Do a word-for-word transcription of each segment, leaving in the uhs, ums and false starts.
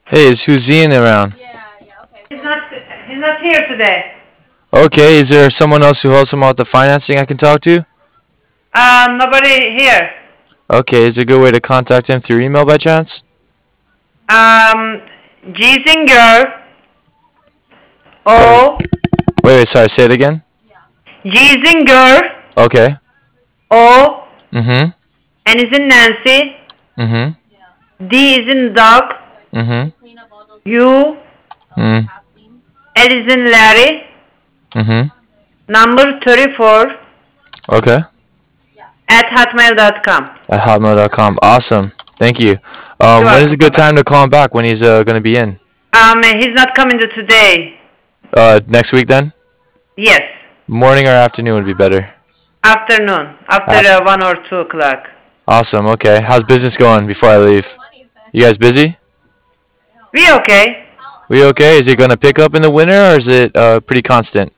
Hey, is Hussein around? He's not. He's not here today. Okay, is there someone else who helps him out with the financing I can talk to? Um, nobody here. Okay, is there a good way to contact him through email by chance? Um, Giesinger. Wait, O. wait, wait, sorry, say it again? Giesinger. Okay. O. Mm-hmm. N is in Nancy. Mm-hmm. D is in dog. Mm-hmm. U. Mm. L is in Larry. Mm-hmm. Number thirty-four Okay. at hotmail dot com. At hotmail dot com. Awesome. Thank you. Um, You're when is a welcome. Bye good bye. time to call him back when he's uh, gonna be in? Um, he's not coming to today. Uh, next week then? Yes. Morning or afternoon would be better. Afternoon. After Af- uh, one or two o'clock. awesome, okay. How's business going before I leave? You guys busy? We okay. We okay? Is it gonna pick up in the winter or is it uh, pretty constant?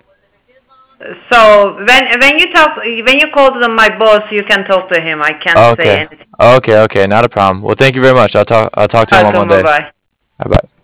So when when you talk when you call to my boss, you can talk to him. I can't say Okay. anything. Okay, okay, not a problem. Well, thank you very much. I'll talk I'll talk to him on Welcome. Bye Monday. bye. Bye bye.